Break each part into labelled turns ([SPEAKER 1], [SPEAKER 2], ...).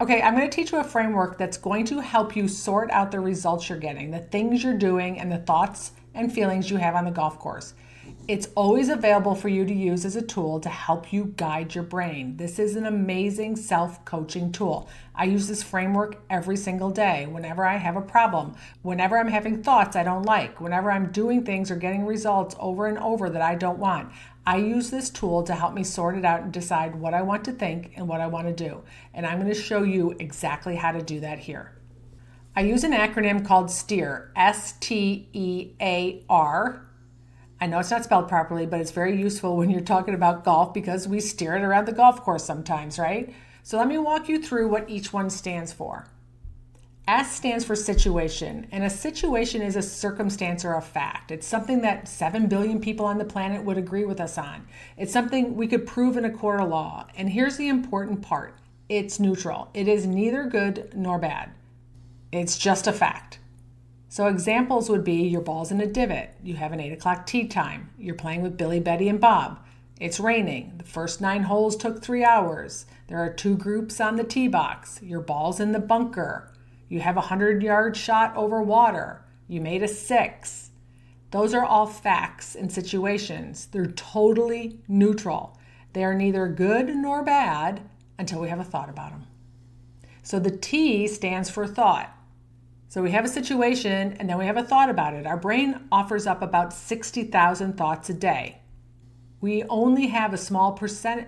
[SPEAKER 1] Okay, I'm going to teach you a framework that's going to help you sort out the results you're getting, the things you're doing, and the thoughts and feelings you have on the golf course. It's always available for you to use as a tool to help you guide your brain. This is an amazing self-coaching tool. I use this framework every single day whenever I have a problem, whenever I'm having thoughts I don't like, whenever I'm doing things or getting results over and over that I don't want. I use this tool to help me sort it out and decide what I want to think and what I want to do. And I'm going to show you exactly how to do that here. I use an acronym called STEER, S-T-E-A-R. I know it's not spelled properly, but it's very useful when you're talking about golf because we steer it around the golf course sometimes, right? So let me walk you through what each one stands for. S stands for situation, and a situation is a circumstance or a fact. It's something that 7 billion people on the planet would agree with us on. It's something we could prove in a court of law. And here's the important part. It's neutral. It is neither good nor bad. It's just a fact. So examples would be your ball's in a divot. You have an 8 o'clock tee time. You're playing with Billy, Betty, and Bob. It's raining. The first 9 holes took 3 hours. There are 2 groups on the tee box. Your ball's in the bunker. You have a 100-yard shot over water. You made a 6. Those are all facts and situations. They're totally neutral. They are neither good nor bad until we have a thought about them. So the T stands for thought. So we have a situation and then we have a thought about it. Our brain offers up about 60,000 thoughts a day. We only hear a small percentage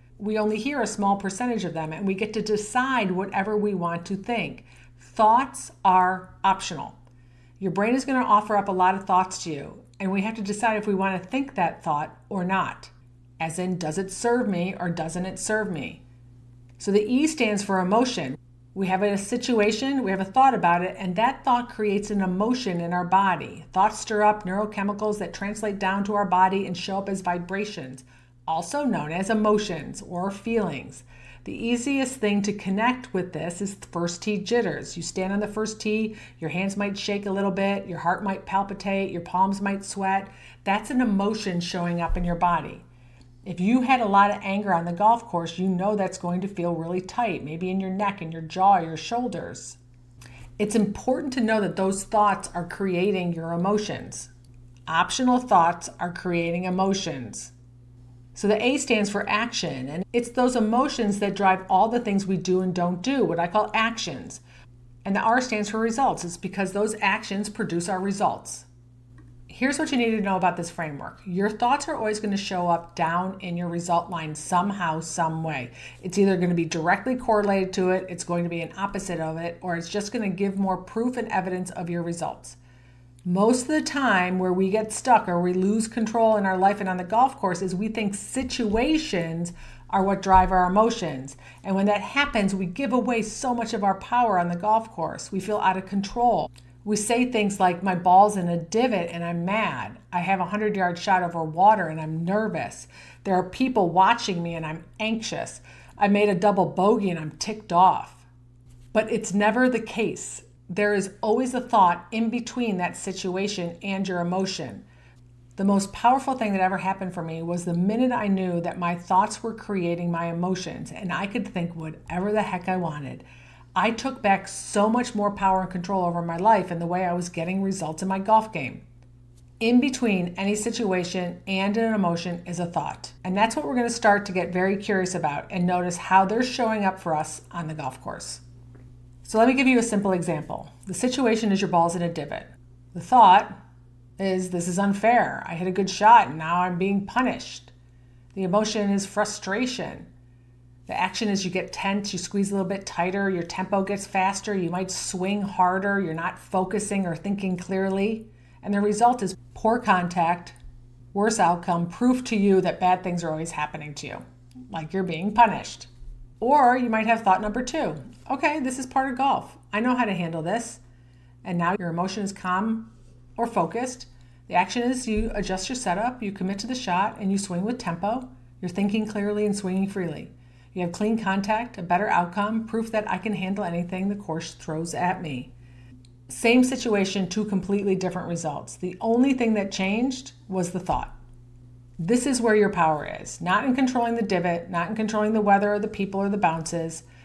[SPEAKER 1] of them, and we get to decide whatever we want to think. Thoughts are optional. Your brain is going to offer up a lot of thoughts to you, and we have to decide if we want to think that thought or not. As in, does it serve me or doesn't it serve me? So the E stands for emotion. We have a situation, we have a thought about it, and that thought creates an emotion in our body. Thoughts stir up neurochemicals that translate down to our body and show up as vibrations, also known as emotions or feelings. The easiest thing to connect with this is first tee jitters. You stand on the first tee, your hands might shake a little bit, your heart might palpitate, your palms might sweat. That's an emotion showing up in your body. If you had a lot of anger on the golf course, you know that's going to feel really tight, maybe in your neck and your jaw, your shoulders. It's important to know that those thoughts are creating your emotions. Optional thoughts are creating emotions. So the A stands for action, and it's those emotions that drive all the things we do and don't do, what I call actions. And the R stands for results. It's because those actions produce our results. Here's what you need to know about this framework. Your thoughts are always going to show up down in your result line somehow, some way. It's either going to be directly correlated to it, it's going to be an opposite of it, or it's just going to give more proof and evidence of your results. Most of the time where we get stuck or we lose control in our life and on the golf course is we think situations are what drive our emotions. And when that happens, we give away so much of our power on the golf course. We feel out of control. We say things like, my ball's in a divot and I'm mad. I have a 100-yard shot over water and I'm nervous. There are people watching me and I'm anxious. I made a double bogey and I'm ticked off. But it's never the case. There is always a thought in between that situation and your emotion. The most powerful thing that ever happened for me was the minute I knew that my thoughts were creating my emotions and I could think whatever the heck I wanted. I took back so much more power and control over my life and the way I was getting results in my golf game. In between any situation and an emotion is a thought. And that's what we're going to start to get very curious about and notice how they're showing up for us on the golf course. So let me give you a simple example. The situation is your ball's in a divot. The thought is, this is unfair. I hit a good shot and now I'm being punished. The emotion is frustration. The action is you get tense, you squeeze a little bit tighter, your tempo gets faster, you might swing harder, you're not focusing or thinking clearly. And the result is poor contact, worse outcome, proof to you that bad things are always happening to you, like you're being punished. Or you might have thought number 2. Okay, this is part of golf. I know how to handle this. And now your emotion is calm or focused. The action is you adjust your setup, you commit to the shot, and you swing with tempo. You're thinking clearly and swinging freely. You have clean contact, a better outcome, proof that I can handle anything the course throws at me. Same situation, 2 completely different results. The only thing that changed was the thought. This is where your power is. Not in controlling the divot, not in controlling the weather or the people or the bounces.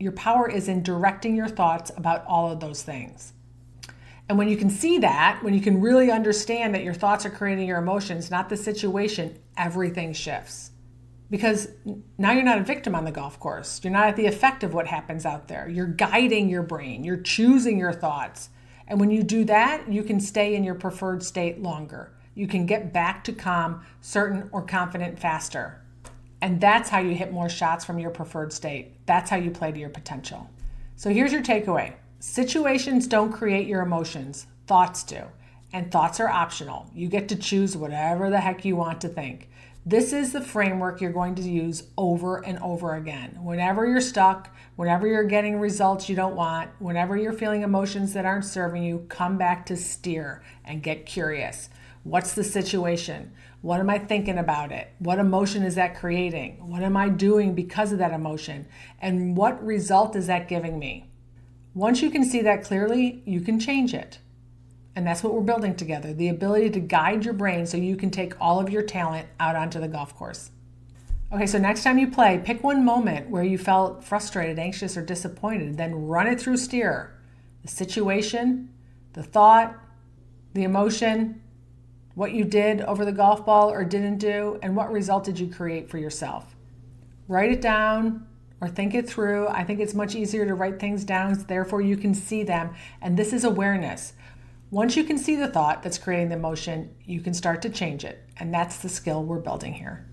[SPEAKER 1] Your power is in directing your thoughts about all of those things. And when you can see that, when you can really understand that your thoughts are creating your emotions, not the situation, everything shifts. Because now you're not a victim on the golf course. You're not at the effect of what happens out there. You're guiding your brain. You're choosing your thoughts. And when you do that, you can stay in your preferred state longer. You can get back to calm, certain, or confident faster. And that's how you hit more shots from your preferred state. That's how you play to your potential. So here's your takeaway. Situations don't create your emotions. Thoughts do. And thoughts are optional. You get to choose whatever the heck you want to think. This is the framework you're going to use over and over again. Whenever you're stuck, whenever you're getting results you don't want, whenever you're feeling emotions that aren't serving you, come back to steer and get curious. What's the situation? What am I thinking about it? What emotion is that creating? What am I doing because of that emotion? And what result is that giving me? Once you can see that clearly, you can change it. And that's what we're building together, the ability to guide your brain so you can take all of your talent out onto the golf course. Okay, so next time you play, pick one moment where you felt frustrated, anxious, or disappointed, then run it through steer. The situation, the thought, the emotion, what you did over the golf ball or didn't do, and what result did you create for yourself. Write it down or think it through. I think it's much easier to write things down, so therefore you can see them. And this is awareness. Once you can see the thought that's creating the emotion, you can start to change it. And that's the skill we're building here.